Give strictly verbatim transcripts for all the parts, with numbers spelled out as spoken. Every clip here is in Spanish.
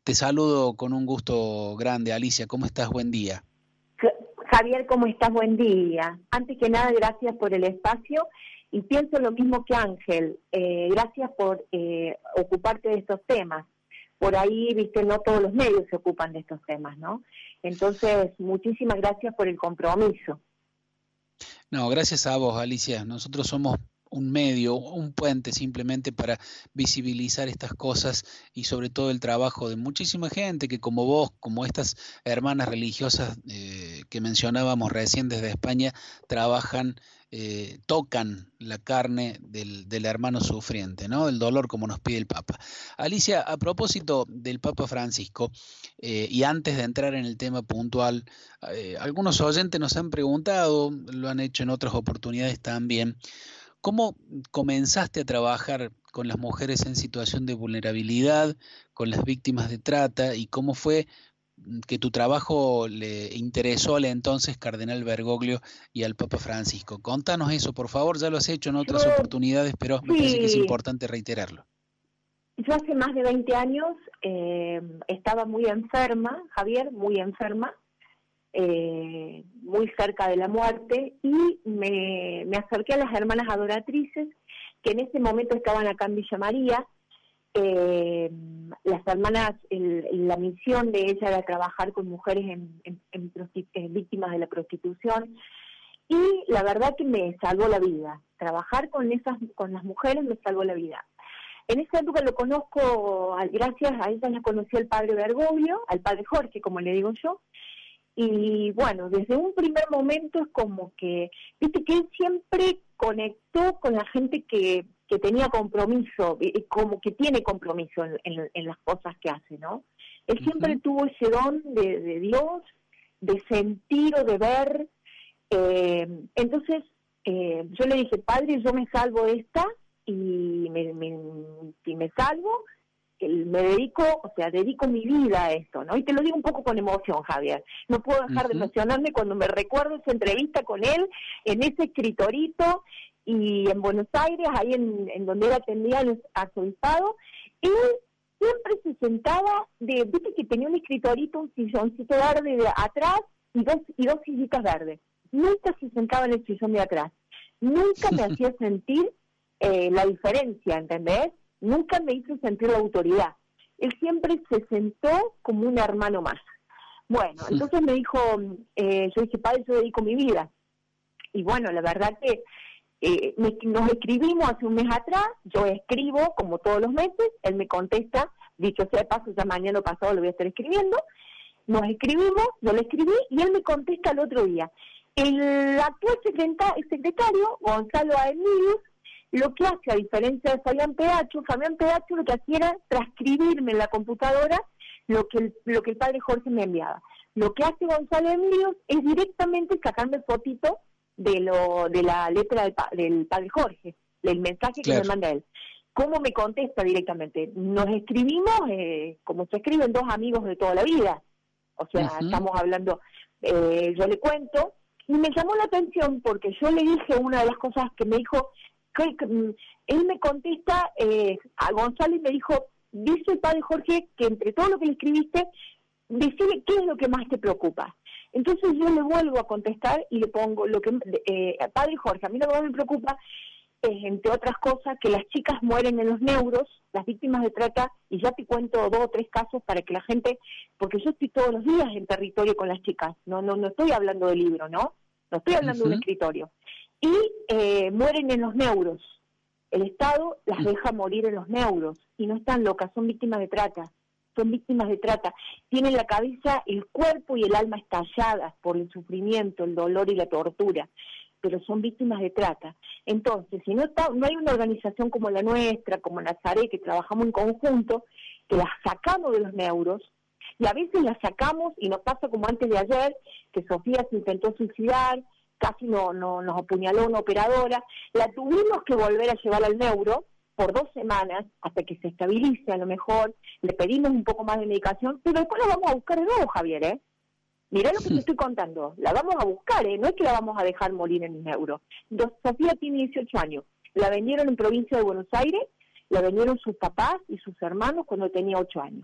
Te saludo con un gusto grande, Alicia. ¿Cómo estás? Buen día. Javier, ¿cómo estás? Buen día. Antes que nada, gracias por el espacio y pienso lo mismo que Ángel. Eh, gracias por eh, ocuparte de estos temas. Por ahí, viste, no todos los medios se ocupan de estos temas, ¿no? Entonces, muchísimas gracias por el compromiso. No, gracias a vos, Alicia. Nosotros somos un medio, un puente simplemente para visibilizar estas cosas y sobre todo el trabajo de muchísima gente que como vos, como estas hermanas religiosas eh, que mencionábamos recién desde España, trabajan, eh, tocan la carne del, del hermano sufriente, ¿no? El dolor como nos pide el Papa. Alicia, a propósito del Papa Francisco, eh, y antes de entrar en el tema puntual, eh, algunos oyentes nos han preguntado, lo han hecho en otras oportunidades también, ¿cómo comenzaste a trabajar con las mujeres en situación de vulnerabilidad, con las víctimas de trata, y cómo fue que tu trabajo le interesó al entonces Cardenal Bergoglio y al Papa Francisco? Contanos eso, por favor. Ya lo has hecho en otras Yo, oportunidades, pero me sí, parece que es importante reiterarlo. Yo hace más de veinte años eh, estaba muy enferma, Javier, muy enferma, eh, muy cerca de la muerte, y me, me acerqué a las hermanas adoratrices, que en ese momento estaban acá en Villa María. Eh, las hermanas, el, la misión de ella era trabajar con mujeres en, en, en, en víctimas de la prostitución, y la verdad que me salvó la vida. Trabajar con esas, con las mujeres me salvó la vida. En esa época lo conozco, gracias a ella la conocí al padre Bergoglio, al padre Jorge, como le digo yo, y bueno, desde un primer momento es como que, viste que él siempre conectó con la gente que, que tenía compromiso, como que tiene compromiso en, en, en las cosas que hace, ¿no? Él uh-huh. siempre tuvo ese don de, de Dios, de sentir o de ver. Eh, entonces, eh, yo le dije, padre, yo me salvo de esta, y me, me, si me salvo, me dedico, o sea, dedico mi vida a esto, ¿no? Y te lo digo un poco con emoción, Javier. No puedo dejar uh-huh. de emocionarme cuando me recuerdo esa entrevista con él, en ese escritorito, y en Buenos Aires, ahí en, en donde él atendía al arzobispado, y siempre se sentaba, de, viste que tenía un escritorito, un silloncito verde de atrás, y dos, y dos sillitas verdes. Nunca se sentaba en el sillón de atrás. Nunca me hacía sentir eh, la diferencia, ¿entendés? Nunca me hizo sentir la autoridad. Él siempre se sentó como un hermano más. Bueno, entonces me dijo, eh, yo dije, padre, yo dedico mi vida. Y bueno, la verdad que eh, me, nos escribimos hace un mes atrás, yo escribo como todos los meses, él me contesta, dicho sea de paso, ya mañana pasado lo voy a estar escribiendo, nos escribimos, yo le escribí y él me contesta el otro día. El actual secretario, Gonzalo Aemilius, lo que hace, a diferencia de Fabián Pedacho, Fabián Pedacho lo que hacía era transcribirme en la computadora lo que el, lo que el padre Jorge me enviaba. Lo que hace Gonzalo Emilios es directamente sacarme fotito de lo de la letra del, del padre Jorge, del mensaje claro. que me manda él. ¿Cómo me contesta directamente? Nos escribimos eh, como se escriben dos amigos de toda la vida. O sea, uh-huh. estamos hablando, eh, yo le cuento, y me llamó la atención porque yo le dije una de las cosas que me dijo. Que, que, él me contesta eh, a Gonzalo y me dijo, dice el padre Jorge que entre todo lo que le escribiste, decime qué es lo que más te preocupa. Entonces yo le vuelvo a contestar y le pongo lo que, eh, padre Jorge, a mí lo que más me preocupa es, entre otras cosas, que las chicas mueren en los neuros, las víctimas de trata, y ya te cuento dos o tres casos para que la gente, porque yo estoy todos los días en territorio con las chicas, no no no estoy hablando de libro, ¿no? No estoy hablando uh-huh. de un escritorio. Y eh, mueren en los neuros. El Estado las deja morir en los neuros y no están locas, son víctimas de trata, son víctimas de trata. Tienen la cabeza, el cuerpo y el alma estalladas por el sufrimiento, el dolor y la tortura, pero son víctimas de trata. Entonces, si no está, no hay una organización como la nuestra, como Nazaret, que trabajamos en conjunto, que las sacamos de los neuros, y a veces las sacamos y nos pasa como antes de ayer, que Sofía se intentó suicidar, casi no, no nos apuñaló una operadora, la tuvimos que volver a llevar al neuro por dos semanas hasta que se estabilice a lo mejor, le pedimos un poco más de medicación, pero después la vamos a buscar de nuevo, Javier, ¿eh? Mirá lo que te estoy contando, la vamos a buscar, ¿eh? No es que la vamos a dejar morir en el neuro. Sofía tiene dieciocho años, la vendieron en provincia de Buenos Aires, la vendieron sus papás y sus hermanos cuando tenía ocho años.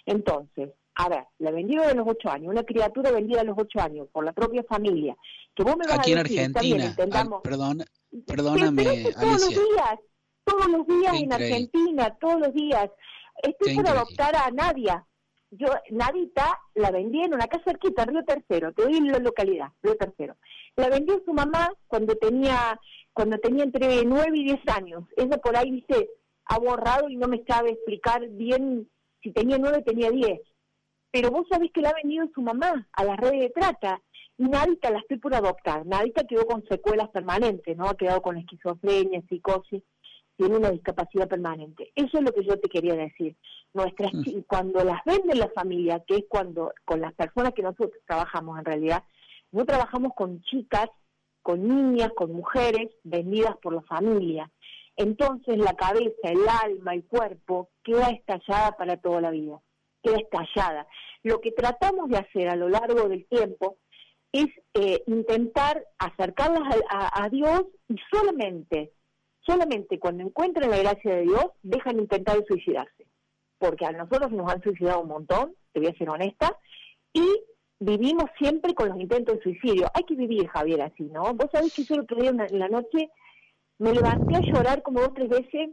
Entonces, a ver, la vendieron a los ocho años, una criatura vendida a los ocho años por la propia familia, que vos me vas Aquí a en decir, está bien, Argentina, entendamos... al, perdón, Pero, perdóname, pero esto es todos Alicia. los días, todos los días Qué en increíble. Argentina, todos los días. Estoy Qué por increíble. adoptar a Nadia. Yo, Nadita, la vendí en una casa cerquita, Río Tercero, te doy la localidad, Río Tercero. La vendió su mamá cuando tenía cuando tenía entre nueve y diez años. Ella por ahí, dice, ha borrado y no me sabe explicar bien si tenía nueve, tenía diez. Pero vos sabés que la ha vendido su mamá a las redes de trata. Y Nadita la estoy por adoptar. Nadita quedó con secuelas permanentes, ¿no? Ha quedado con esquizofrenia, psicosis, tiene una discapacidad permanente. Eso es lo que yo te quería decir. Nuestras mm. Cuando las vende la familia, que es cuando, con las personas que nosotros trabajamos en realidad, no trabajamos con chicas, con niñas, con mujeres vendidas por la familia. Entonces la cabeza, el alma, el cuerpo queda estallada para toda la vida, queda estallada. Lo que tratamos de hacer a lo largo del tiempo es eh, intentar acercarlas a, a, a Dios, y solamente, solamente cuando encuentran la gracia de Dios, dejan de intentar suicidarse. Porque a nosotros nos han suicidado un montón, te voy a ser honesta, y vivimos siempre con los intentos de suicidio. Hay que vivir, Javier, así, ¿no? Vos sabés que yo el otro día en la noche me levanté a llorar como dos, tres veces,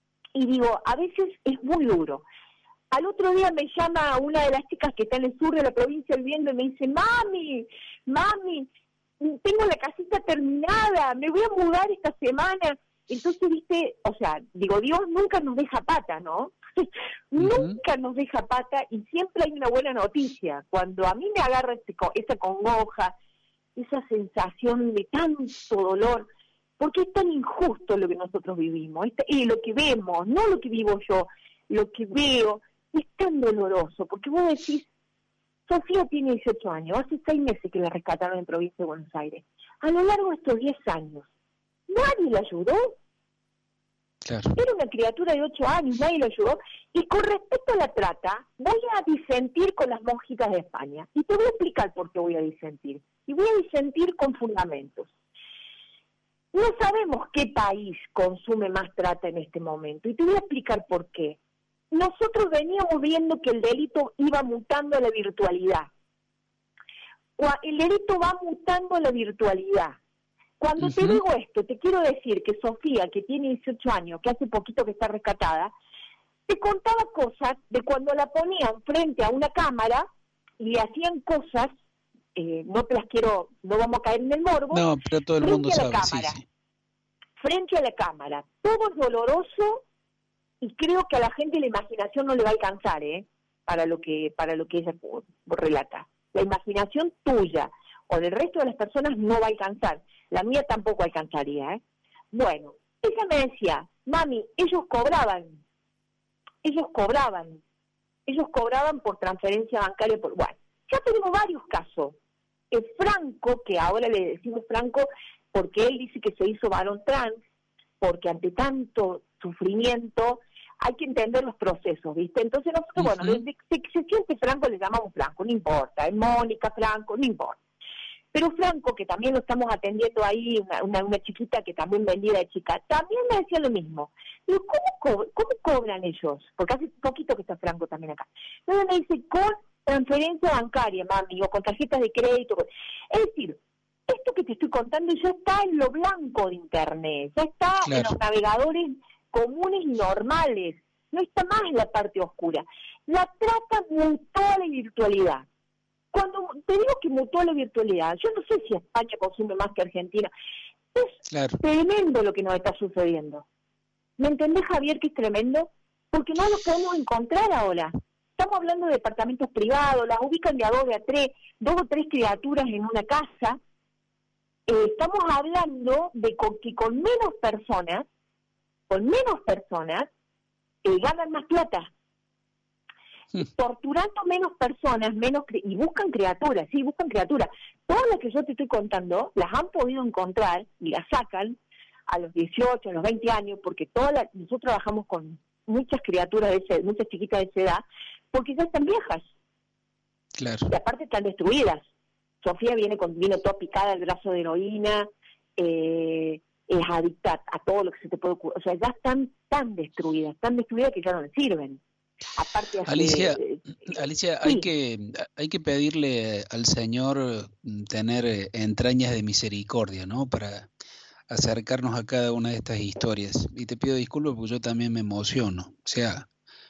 y digo, a veces es muy duro. Al otro día me llama una de las chicas que está en el sur de la provincia viviendo y me dice, mami, mami, tengo la casita terminada, me voy a mudar esta semana. Entonces, viste, o sea, digo, Dios nunca nos deja pata, ¿no? Nunca nos deja pata, y siempre hay una buena noticia. Cuando a mí me agarra ese, esa congoja, esa sensación de tanto dolor, porque es tan injusto lo que nosotros vivimos, y lo que vemos, no lo que vivo yo, lo que veo, es tan doloroso, porque vos decís, Sofía tiene dieciocho años, hace seis meses que la rescataron en provincia de Buenos Aires. A lo largo de estos diez años, ¿nadie la ayudó? Claro. Era una criatura de ocho años, nadie la ayudó. Y con respecto a la trata, voy a disentir con las monjitas de España. Y te voy a explicar por qué voy a disentir. Y voy a disentir con fundamentos. No sabemos qué país consume más trata en este momento. Y te voy a explicar por qué. Nosotros veníamos viendo que el delito iba mutando a la virtualidad. El delito va mutando a la virtualidad. Cuando uh-huh. te digo esto, te quiero decir que Sofía, que tiene dieciocho años, que hace poquito que está rescatada, te contaba cosas de cuando la ponían frente a una cámara y le hacían cosas, eh, no te las quiero, no vamos a caer en el morbo, no, pero todo el mundo sabe, cámara, sí, sí. frente a la cámara. Todo es doloroso, y creo que a la gente la imaginación no le va a alcanzar, ¿eh? Para lo que, para lo que ella relata. La imaginación tuya o del resto de las personas no va a alcanzar. La mía tampoco alcanzaría, ¿eh? Bueno, ella me decía, mami, ellos cobraban, ellos cobraban, ellos cobraban por transferencia bancaria. Por... Bueno, ya tenemos varios casos. El Franco, que ahora le decimos Franco porque él dice que se hizo varón trans, porque ante tanto sufrimiento hay que entender los procesos, ¿viste? Entonces nosotros, uh-huh. bueno, desde que se siente Franco le llamamos Franco, no importa, es Mónica, Franco, no importa. Pero Franco, que también lo estamos atendiendo ahí, una, una, una chiquita que también vendía de chica, también me decía lo mismo. Digo, ¿cómo, co- ¿cómo cobran ellos? Porque hace poquito que está Franco también acá. Entonces me dice, con transferencia bancaria, mami, o con tarjetas de crédito. Es decir, esto que te estoy contando ya está en lo blanco de Internet, ya está claro. en los navegadores comunes y normales, no está más en la parte oscura. La trata mutó a la virtualidad. Cuando te digo que mutó a la virtualidad, yo no sé si España consume más que Argentina. Es claro. tremendo lo que nos está sucediendo. ¿Me entendés, Javier, que es tremendo? Porque no los podemos encontrar ahora. Estamos hablando de departamentos privados, las ubican de a dos, de a tres, dos o tres criaturas en una casa. Eh, estamos hablando de con, que con menos personas, con menos personas, eh, ganan más plata. Sí. Torturando menos personas, menos cri- y buscan criaturas, sí, buscan criaturas. Todas las que yo te estoy contando, las han podido encontrar y las sacan a los dieciocho, a los veinte años, porque todas las, nosotros trabajamos con muchas criaturas, de ese, muchas chiquitas de esa edad, porque ya están viejas. Claro. Y aparte están destruidas. Sofía viene con vino toda picada, el brazo de heroína, eh, es adicta a todo lo que se te puede ocurrir. O sea, ya están tan destruidas, tan destruidas que ya no le sirven. Aparte hace, Alicia, eh, Alicia, sí. hay que, hay que pedirle al Señor tener entrañas de misericordia, ¿no? Para acercarnos a cada una de estas historias. Y te pido disculpas porque yo también me emociono. O sea,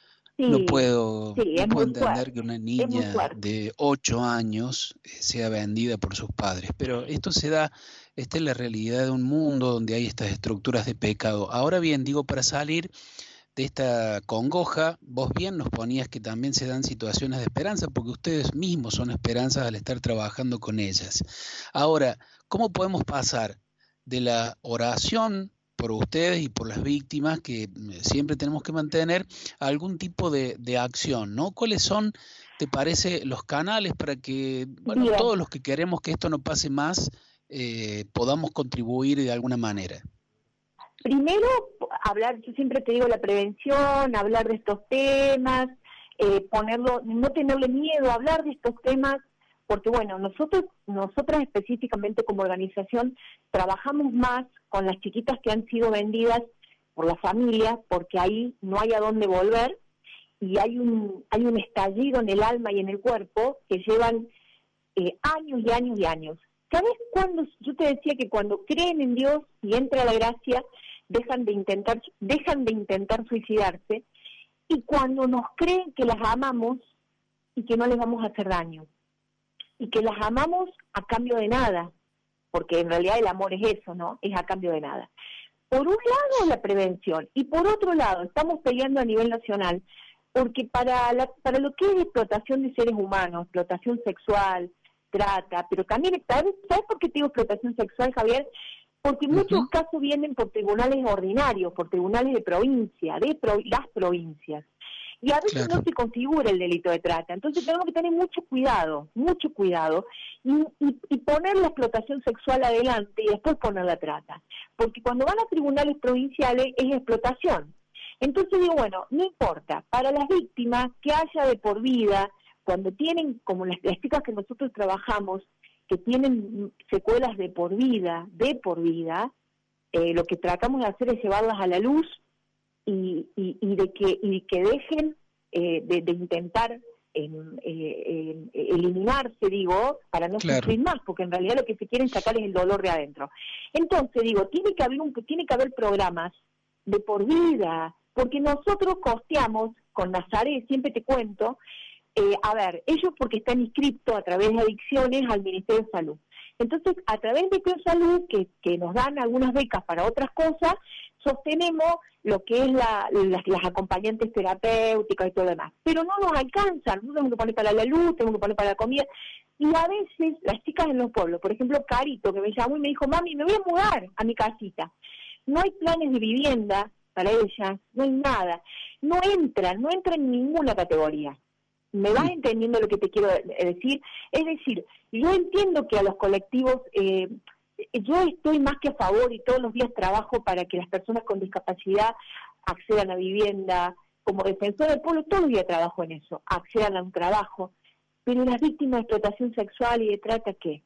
no Sí, puedo, sí, no es puedo muy entender que fuerte, una es muy niña fuerte. de ocho años eh, sea vendida por sus padres. Pero esto se da, esta es la realidad de un mundo donde hay estas estructuras de pecado. Ahora bien, digo, para salir de esta congoja, vos bien nos ponías que también se dan situaciones de esperanza, porque ustedes mismos son esperanzas al estar trabajando con ellas. Ahora, ¿cómo podemos pasar de la oración por ustedes y por las víctimas que siempre tenemos que mantener a algún tipo de, de acción, ¿no? ¿Cuáles son, te parece, los canales para que, bueno, Bien, todos los que queremos que esto no pase más, eh, podamos contribuir de alguna manera? primero, hablar, yo siempre te digo la prevención, hablar de estos temas, eh, ponerlo, no tenerle miedo a hablar de estos temas, porque bueno, nosotros, nosotras específicamente como organización, trabajamos más con las chiquitas que han sido vendidas por la familia, porque ahí no hay a dónde volver, y hay un, hay un estallido en el alma y en el cuerpo que llevan eh, años y años y años. ¿Sabes cuándo? Yo te decía que cuando creen en Dios y entra la gracia, dejan de intentar, dejan de intentar suicidarse, y cuando nos creen que las amamos y que no les vamos a hacer daño, y que las amamos a cambio de nada, porque en realidad el amor es eso, ¿no? Es a cambio de nada. Por un lado, la prevención, y por otro lado, estamos peleando a nivel nacional, porque para, la, para lo que es explotación de seres humanos, explotación sexual, trata, pero también, ¿sabes, ¿sabes por qué te digo explotación sexual, Javier? Porque muchos Uh-huh. casos vienen por tribunales ordinarios, por tribunales de provincia, de pro, las provincias. Y a veces Claro. no se configura el delito de trata. Entonces tenemos que tener mucho cuidado, mucho cuidado, y, y, y poner la explotación sexual adelante y después poner la trata. Porque cuando van a tribunales provinciales es explotación. Entonces digo, bueno, no importa, para las víctimas que haya de por vida, cuando tienen, como las, las chicas que nosotros trabajamos, que tienen secuelas de por vida, de por vida, eh, lo que tratamos de hacer es llevarlas a la luz y, y, y de que y que dejen eh, de, de intentar eh, eh, eliminarse, digo, para no Claro. sufrir más, porque en realidad lo que se quieren sacar es el dolor de adentro. Entonces digo, tiene que haber un, tiene que haber programas de por vida, porque nosotros costeamos con Nazaret, siempre te cuento. Eh, a ver, ellos porque están inscritos a través de adicciones al Ministerio de Salud. Entonces, a través de Ministerio de Salud, que, que nos dan algunas becas para otras cosas, sostenemos lo que es la, las, las acompañantes terapéuticas y todo lo demás. Pero no nos alcanzan, nosotros tenemos que poner para la luz, tenemos que poner para la comida. Y a veces, las chicas en los pueblos, por ejemplo, Carito, que me llamó y me dijo, mami, me voy a mudar a mi casita. No hay planes de vivienda para ellas, no hay nada. No entran, no entran en ninguna categoría. ¿Me vas entendiendo lo que te quiero decir? Es decir, yo entiendo que a los colectivos, eh, yo estoy más que a favor y todos los días trabajo para que las personas con discapacidad accedan a vivienda, como defensora del pueblo, todos los días trabajo en eso, accedan a un trabajo, pero las víctimas de explotación sexual y de trata, ¿qué?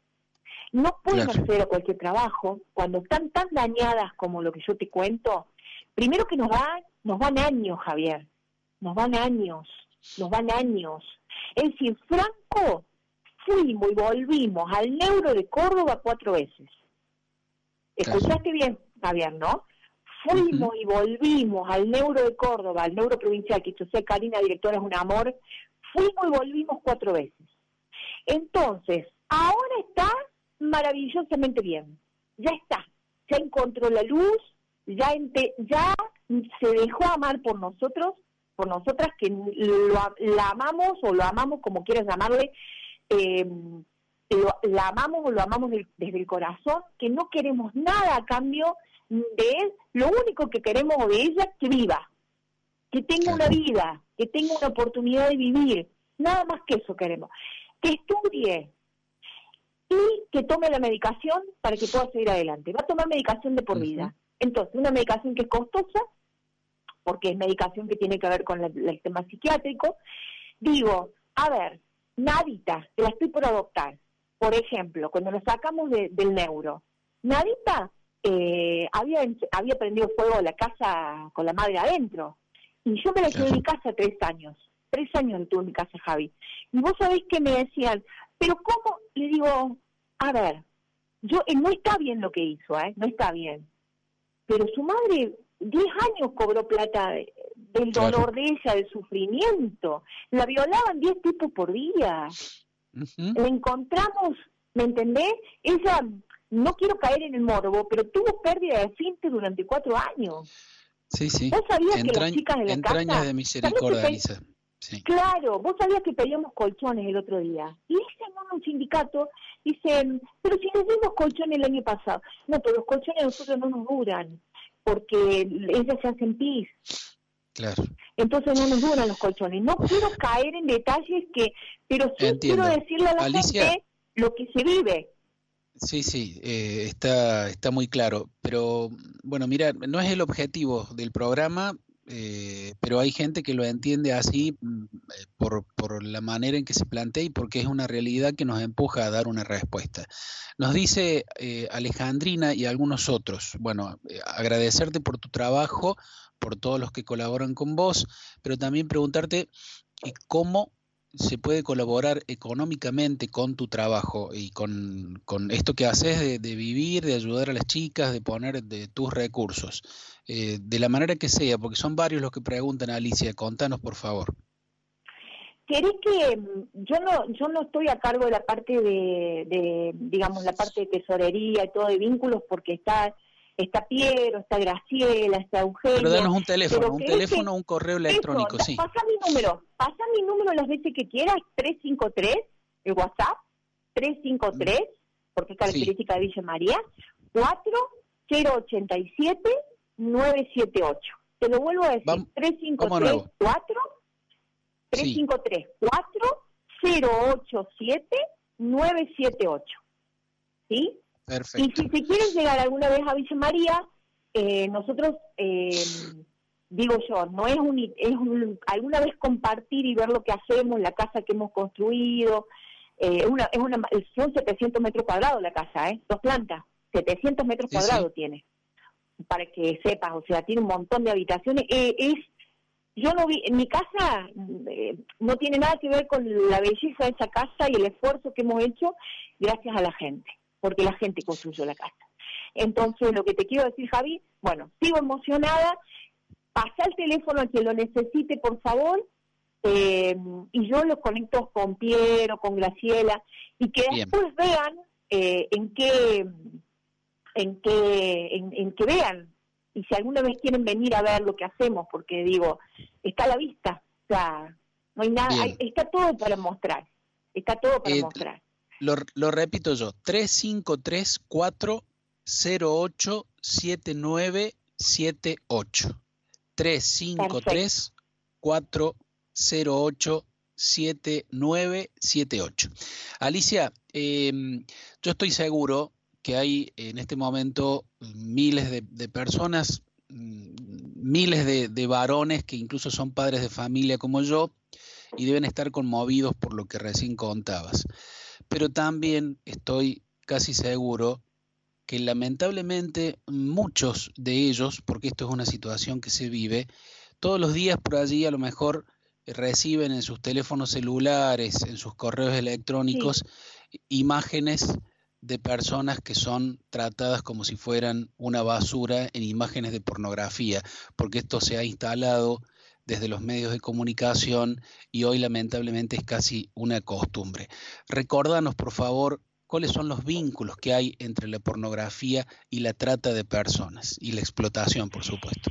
No pueden Claro. acceder a cualquier trabajo, cuando están tan dañadas como lo que yo te cuento, primero que nos van, nos van años, Javier, nos van años. Nos van años. Es decir, Franco, fuimos y volvimos al Neuro de Córdoba cuatro veces. ¿Escuchaste bien, Javier, no? Fuimos uh-huh. y volvimos al Neuro de Córdoba, al Neuro Provincial, que yo sé, Karina, directora, es un amor. Fuimos y volvimos cuatro veces. Entonces, ahora está maravillosamente bien. Ya está. Ya encontró la luz, ya, ente, ya se dejó amar por nosotros, por nosotras que lo, la amamos o lo amamos como quieras llamarle, eh, lo, la amamos o lo amamos de, desde el corazón, que no queremos nada a cambio de él, lo único que queremos de ella es que viva, que tenga una vida, que tenga una oportunidad de vivir, nada más que eso queremos, que estudie y que tome la medicación para que pueda seguir adelante. Va a tomar medicación de por vida. Uh-huh. Entonces, una medicación que es costosa, porque es medicación que tiene que ver con la, el tema psiquiátrico. Digo, a ver, Nadita, que la estoy por adoptar, por ejemplo, cuando nos sacamos de, del neuro, Nadita eh, había, había prendido fuego a la casa con la madre adentro, Y yo me la quedé Claro. en mi casa tres años. Tres años estuve en mi casa, Javi. Y vos sabés que me decían, pero ¿cómo? Le digo, a ver, yo eh, no está bien lo que hizo, ¿eh? No está bien. Pero su madre, diez años cobró plata de, del dolor Claro. de ella, del sufrimiento. La violaban diez tipos por día. Uh-huh. La encontramos, ¿me entendés? Ella, no quiero caer en el morbo, pero tuvo pérdida de esfínter durante cuatro años. Sí, sí. ¿Vos sabías Entrañ- que las chicas de la entrañas casa... de ¿sabías misericordia, que pe- Alisa. Sí. Claro, vos sabías que pedíamos colchones el otro día. Y dicen en un sindicato, dicen, pero si les dimos colchones el año pasado. No, pero los colchones a nosotros no nos duran, porque ellas se hacen pis. Claro. Entonces no nos duran los colchones. No quiero caer en detalles que, pero sí Entiendo. quiero decirle a la Alicia, gente lo que se vive. sí, sí, eh, está, está muy claro. Pero bueno, mira, no es el objetivo del programa, eh, pero hay gente que lo entiende así mm, eh, por, por la manera en que se plantea y porque es una realidad que nos empuja a dar una respuesta. Nos dice eh, Alejandrina y algunos otros, bueno, eh, agradecerte por tu trabajo, por todos los que colaboran con vos, pero también preguntarte eh, cómo se puede colaborar económicamente con tu trabajo y con, con esto que haces de, de vivir, de ayudar a las chicas, de poner de tus recursos, eh, de la manera que sea, porque son varios los que preguntan, Alicia, contanos por favor. ¿Querés que yo no yo no estoy a cargo de la parte de, de digamos, la parte de tesorería y todo de vínculos porque está está Piero, está Graciela, está Eugenio. Pero danos un teléfono, pero un querés teléfono, que- un correo electrónico, eso, sí. Pasa mi número, pasa mi número las veces que quieras, tres cinco tres, el WhatsApp, tres cinco tres, porque es característica de Villa María, cuatro cero ocho siete nueve siete ocho. Te lo vuelvo a decir, Vamos, tres cinco vamos a tres nuevo. cuatro tres cinco tres cuatro cero ocho siete nueve siete ocho. ¿Sí? Perfecto. Y si se quieren llegar alguna vez a Villa María, eh, nosotros, eh, digo yo, no es un, es un, alguna vez compartir y ver lo que hacemos, la casa que hemos construido, eh, una, es una, son setecientos metros cuadrados la casa, ¿eh? Dos plantas, setecientos metros Sí, cuadrados sí. tiene, para que sepas, o sea, tiene un montón de habitaciones, eh, es... Yo no vi, en mi casa eh, no tiene nada que ver con la belleza de esa casa y el esfuerzo que hemos hecho gracias a la gente, porque la gente construyó la casa. Entonces, lo que te quiero decir, Javi, bueno, sigo emocionada, pasa el teléfono a quien lo necesite, por favor, eh, y yo los conecto con Piero, con Graciela, y que Bien. después vean eh, en qué, en qué, en, en que vean. Y si alguna vez quieren venir a ver lo que hacemos, porque digo, está a la vista, o sea, no hay nada, hay, está todo para mostrar, está todo para Eh, mostrar. Lo, lo repito yo, tres cinco tres cuatro cero ocho siete nueve siete ocho. tres cinco tres cuatro cero ocho siete nueve siete ocho. Alicia, eh, yo estoy seguro que hay en este momento miles de, de personas, miles de, de varones que incluso son padres de familia como yo y deben estar conmovidos por lo que recién contabas. Pero también estoy casi seguro que lamentablemente muchos de ellos, porque esto es una situación que se vive, todos los días por allí a lo mejor reciben en sus teléfonos celulares, en sus correos electrónicos, sí, imágenes de personas que son tratadas como si fueran una basura en imágenes de pornografía, porque esto se ha instalado desde los medios de comunicación y hoy lamentablemente es casi una costumbre. Recórdanos, por favor, cuáles son los vínculos que hay entre la pornografía y la trata de personas y la explotación, por supuesto.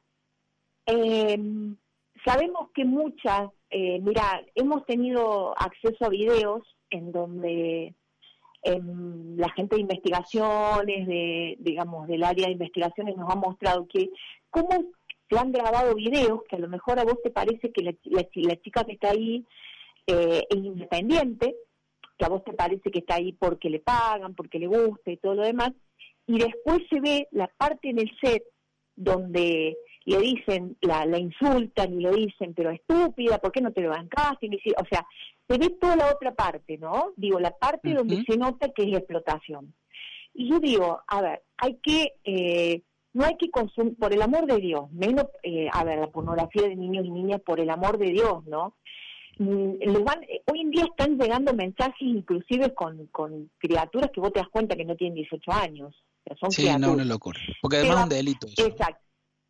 Eh, sabemos que muchas, eh, mira, hemos tenido acceso a videos en donde eh, la gente de investigaciones, de, digamos, del área de investigaciones nos ha mostrado que cómo se han grabado videos que a lo mejor a vos te parece que la, la, la chica que está ahí eh, es independiente, que a vos te parece que está ahí porque le pagan, porque le gusta y todo lo demás, y después se ve la parte en el set donde le dicen, la, la insultan y le dicen, pero estúpida, ¿por qué no te lo bancaste? O sea, se ve toda la otra parte, ¿no? Digo, la parte uh-huh. donde se nota que es explotación. Y yo digo, a ver, hay que... Eh, no hay que consumir, por el amor de Dios, menos, eh, a ver, la pornografía de niños y niñas, por el amor de Dios, ¿no? Les van, hoy en día están llegando mensajes inclusive con, con criaturas que vos te das cuenta que no tienen dieciocho años. O sea, son sí, criaturas. no, una locura. Porque además es un delito eso. Exacto.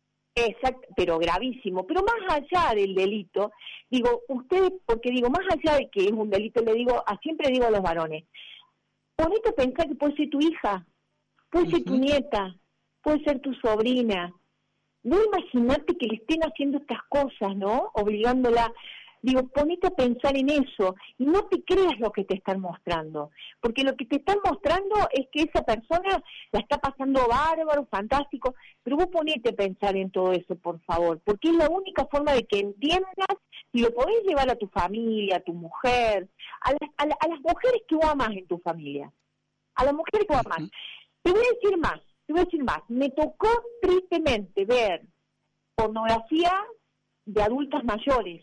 Exacto, pero gravísimo. Pero más allá del delito, digo, ustedes, porque digo, más allá de que es un delito, le digo, a, siempre digo a los varones, ponete a pensar que puede ser tu hija, puede uh-huh. ser tu nieta, puede ser tu sobrina. No imaginarte que le estén haciendo estas cosas, ¿no? Obligándola. Digo, ponete a pensar en eso y no te creas lo que te están mostrando, porque lo que te están mostrando es que esa persona la está pasando bárbaro, fantástico, pero vos ponete a pensar en todo eso, por favor, porque es la única forma de que entiendas y lo podés llevar a tu familia, a tu mujer, a las, a, la, a las mujeres que vos amás en tu familia, a las mujeres que vos amás. Te voy a decir más, te voy a decir más, me tocó tristemente ver pornografía de adultas mayores.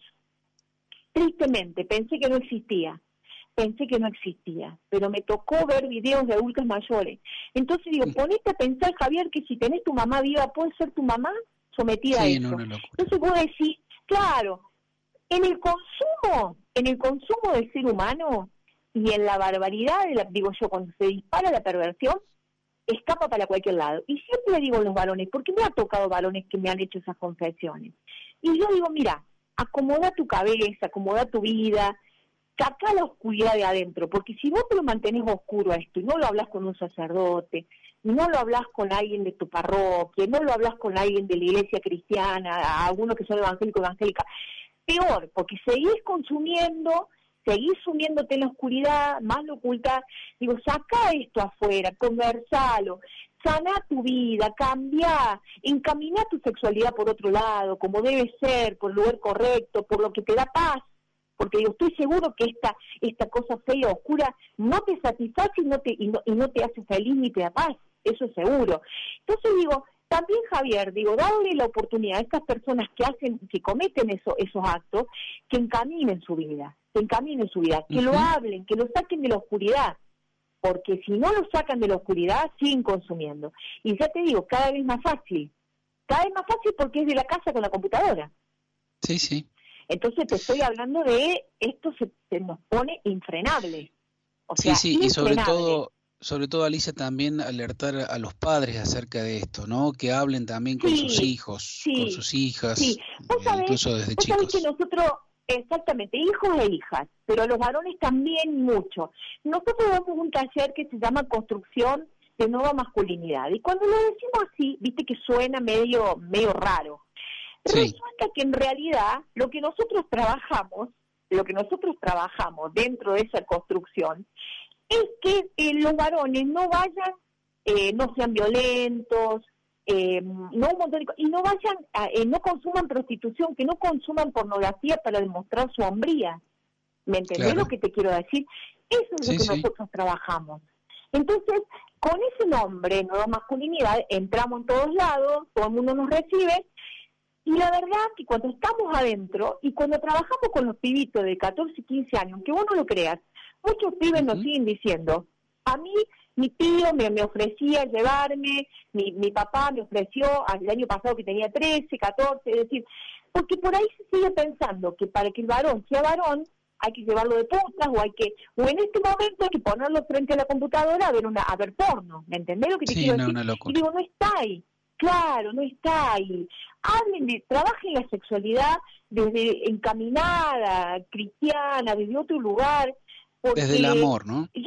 Tristemente, pensé que no existía, pensé que no existía, pero me tocó ver videos de adultos mayores. Entonces digo, ponete a pensar, Javier, que si tenés tu mamá viva, ¿puede ser tu mamá sometida sí, a eso? No, no, Entonces vos decís, claro, en el consumo, en el consumo del ser humano y en la barbaridad, de la, digo yo, cuando se dispara la perversión, escapa para cualquier lado. Y siempre le digo a los varones, porque me ha tocado varones que me han hecho esas confesiones. Y yo digo, mira, acomoda tu cabeza, acomoda tu vida, saca la oscuridad de adentro, porque si vos te lo mantenés oscuro a esto y no lo hablas con un sacerdote, no lo hablas con alguien de tu parroquia, no lo hablas con alguien de la iglesia cristiana, a algunos que son evangélicos o evangélicas, peor, porque seguís consumiendo, seguís sumiéndote en la oscuridad, más lo ocultás. Digo, saca esto afuera, conversalo, sana tu vida, cambia, encamina tu sexualidad por otro lado, como debe ser, por el lugar correcto, por lo que te da paz, porque yo estoy seguro que esta esta cosa fea, oscura, no te satisface y no te y no, y no te hace feliz ni te da paz, eso es seguro. Entonces digo, también Javier, digo, darle la oportunidad a estas personas que hacen, que cometen eso, esos actos, que encaminen su vida, que encaminen su vida, que uh-huh. lo hablen, que lo saquen de la oscuridad. Porque si no lo sacan de la oscuridad, siguen consumiendo. Y ya te digo, cada vez más fácil. Cada vez más fácil porque es de la casa con la computadora. Sí, sí. Entonces te estoy hablando de esto se, se nos pone infrenable. O sí, sea, sí, infrenable. Y sobre todo, sobre todo, Alicia, también alertar a los padres acerca de esto, ¿no? Que hablen también con sí, sus hijos, sí, con sus hijas, sí. ¿Vos sabés, incluso desde vos chicos. Sabés que nosotros... Exactamente, hijos e hijas, pero los varones también mucho. Nosotros damos un taller que se llama Construcción de Nueva Masculinidad, y cuando lo decimos así, viste que suena medio medio raro. Sí. Resulta que en realidad lo que nosotros trabajamos, lo que nosotros trabajamos dentro de esa construcción, es que eh, los varones no vayan, eh, no sean violentos, Eh, no un montón de cosas, y no vayan, a, eh, no consuman prostitución, que no consuman pornografía para demostrar su hombría. ¿Me entendés claro. lo que te quiero decir? Eso es sí, lo que sí. nosotros trabajamos. Entonces, con ese nombre, Nueva Masculinidad, entramos en todos lados, todo el mundo nos recibe, y la verdad que cuando estamos adentro, y cuando trabajamos con los pibitos de catorce, quince años, aunque vos no lo creas, muchos pibes uh-huh. nos siguen diciendo, a mí mi tío me, me ofrecía llevarme, mi, mi papá me ofreció el año pasado que tenía trece, catorce, es decir, porque por ahí se sigue pensando que para que el varón sea varón hay que llevarlo de putas o hay que, o en este momento hay que ponerlo frente a la computadora a ver una, a ver porno, ¿me entendés lo que te sí, quiero no, decir? Una locura. Y digo, no está ahí, claro, no está ahí. Hablen de, trabajen la sexualidad desde encaminada, cristiana, desde otro lugar. Porque desde el amor, ¿no? Yo,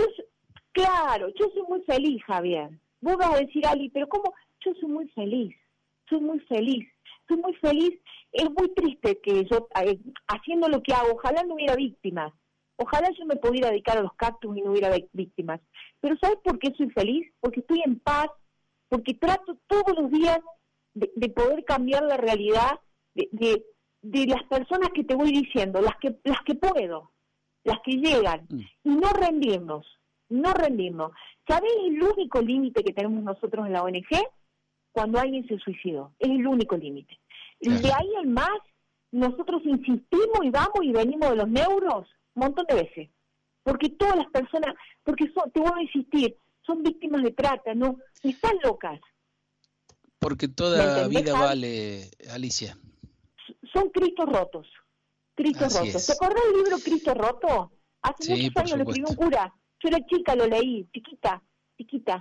Claro, yo soy muy feliz, Javier. Vos vas a decir, Ali, pero ¿cómo? Yo soy muy feliz, soy muy feliz, soy muy feliz. Es muy triste que yo, eh, haciendo lo que hago, ojalá no hubiera víctimas. Ojalá yo me pudiera dedicar a los cactus y no hubiera víctimas. Pero ¿sabes por qué soy feliz? Porque estoy en paz, porque trato todos los días de, de poder cambiar la realidad de, de, de las personas que te voy diciendo, las que, las que puedo, las que llegan, mm. y no rendirnos. No rendirnos. ¿Sabés el único límite que tenemos nosotros en la O N G? Cuando alguien se suicidó. Es el único límite. Claro. De ahí en más, nosotros insistimos y vamos y venimos de los neuros un montón de veces. Porque todas las personas, porque son, te voy a insistir, son víctimas de trata, no están locas. Porque toda vida vale, Alicia. Son Cristos rotos, Cristos Así rotos. es. ¿Te acordás del libro Cristo roto? Hace Sí, muchos por años lo escribió un supuesto. cura. Yo era chica, lo leí, chiquita, chiquita.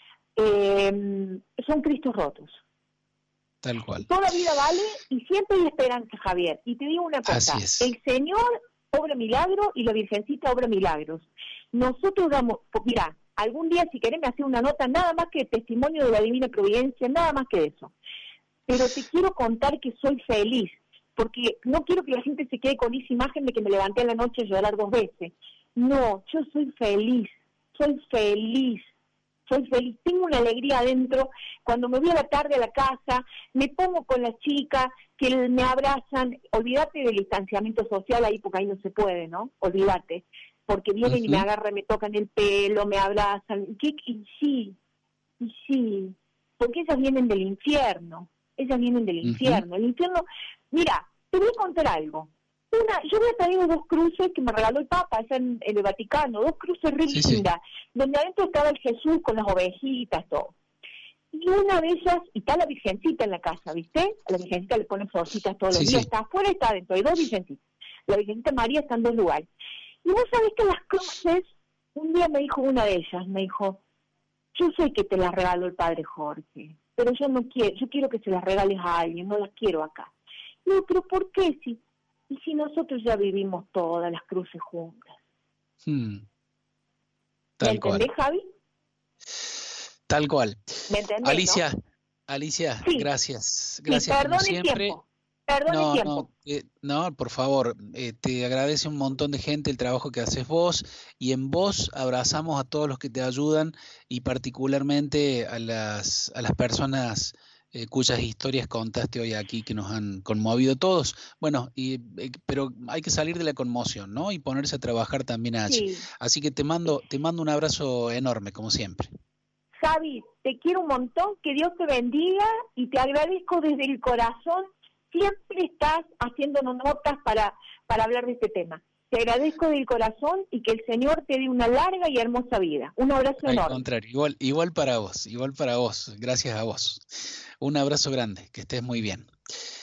Eh, son Cristos rotos. Tal cual. Toda vida vale y siempre hay esperanza, Javier. Y te digo una cosa, Así es. el Señor obra milagros y la Virgencita obra milagros. Nosotros damos, pues mira, algún día si querés me hacer una nota, nada más que testimonio de la Divina Providencia, nada más que eso. Pero te quiero contar que soy feliz, porque no quiero que la gente se quede con esa imagen de que me levanté a la noche a llorar dos veces. No, yo soy feliz, soy feliz. Soy feliz, tengo una alegría adentro. Cuando me voy a la tarde a la casa, me pongo con las chicas que me abrazan. Olvídate del distanciamiento social ahí, porque ahí no se puede, ¿no? Olvídate. Porque vienen uh-huh. y me agarran, me tocan el pelo, me abrazan. Y, y sí, y sí, porque ellas vienen del infierno. Ellas vienen del uh-huh. infierno. El infierno, mira, te voy a contar algo. Una, yo me he traído dos cruces que me regaló el Papa allá en, en el Vaticano, dos cruces re sí, lindas, sí. donde adentro estaba el Jesús con las ovejitas, todo. Y una de ellas, y está la Virgencita en la casa, ¿viste? A la Virgencita le ponen florcitas todos los sí, días, sí. está afuera, está adentro, hay dos Virgencitas. La Virgencita María está en dos lugares. Y vos sabés que las cruces, un día me dijo una de ellas, me dijo, yo sé que te las regaló el Padre Jorge, pero yo no quiero, yo quiero que se las regales a alguien, no las quiero acá. Y yo, pero ¿por qué si? Y si nosotros ya vivimos todas las cruces juntas. Hmm. ¿Me entendés, Javi? Tal cual. ¿Me entendés, Alicia, no? Alicia, sí. gracias. Gracias sí, como siempre. Tiempo. Perdón no, el tiempo. No, eh, no, por favor, eh, te agradece un montón de gente el trabajo que haces vos y en vos abrazamos a todos los que te ayudan y particularmente a las, a las personas Eh, cuyas historias contaste hoy aquí que nos han conmovido todos. Bueno, y, eh, pero hay que salir de la conmoción, ¿no? Y ponerse a trabajar también allí. Sí. Así que te mando, te mando un abrazo enorme, como siempre. Javi, te quiero un montón, que Dios te bendiga y te agradezco desde el corazón. Siempre estás haciéndonos notas para, para hablar de este tema. Te agradezco del corazón y que el Señor te dé una larga y hermosa vida. Un abrazo Al enorme. contrario, igual, igual para vos, igual para vos. Gracias a vos. Un abrazo grande, que estés muy bien.